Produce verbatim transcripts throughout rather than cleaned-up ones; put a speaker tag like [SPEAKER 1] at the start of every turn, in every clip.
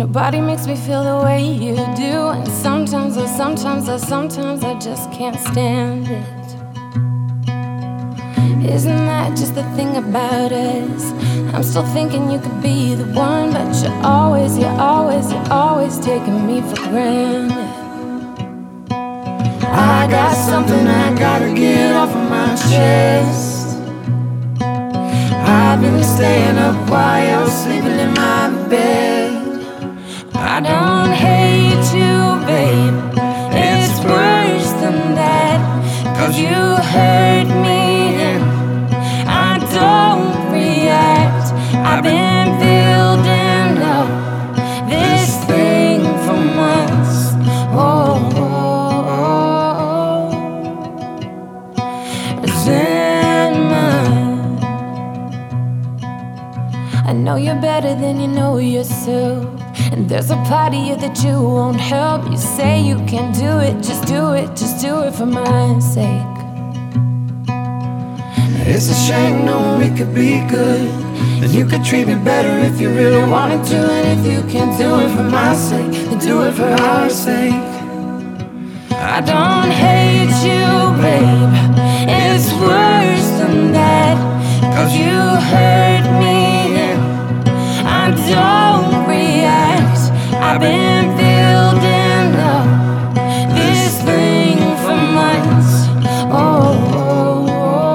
[SPEAKER 1] Nobody makes me feel the way you do. And sometimes, oh sometimes, oh sometimes I just can't stand it. Isn't that just the thing about us? I'm still thinking you could be the one, but you're always, you're always, you're always taking me for granted. I got something I gotta get off of my chest. I've been staying up while you're sleeping in my bed. I don't hate you, babe, it's worse than that. Cause you hurt me and I don't react. I've been building up this thing for months. Oh, oh, oh. Resentment. I know you're better than you know yourself. And there's a part of you that you won't help. You say you can't do it, just do it, just do it for my sake. It's a shame knowing we could be good, and you could treat me better if you really wanted to. And if you can't do it for my sake, then do it for our sake. I don't hate you, babe, it's worse than that. Cause you hurt me and I don't react. I've been building up this thing for months. Oh, oh,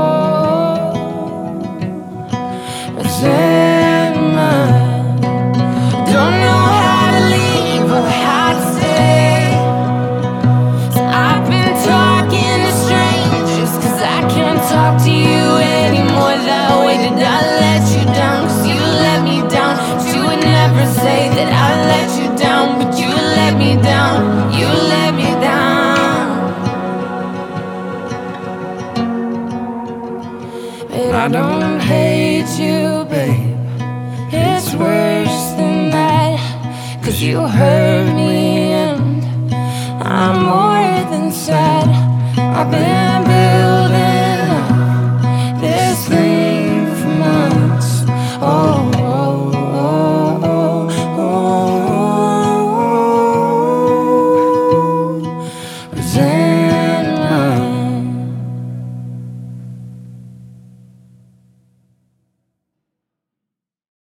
[SPEAKER 1] oh. Resentment. Don't know how to leave or how to stay. So I've been talking to strangers, cause I can't talk to you anymore that way. Did I let you down? Cause you let me down. But you would never say that I let you down. But you let me down. You let me down. But I don't hate you, babe, it's worse than that. Cause you hurt me and I'm more than sad. I've been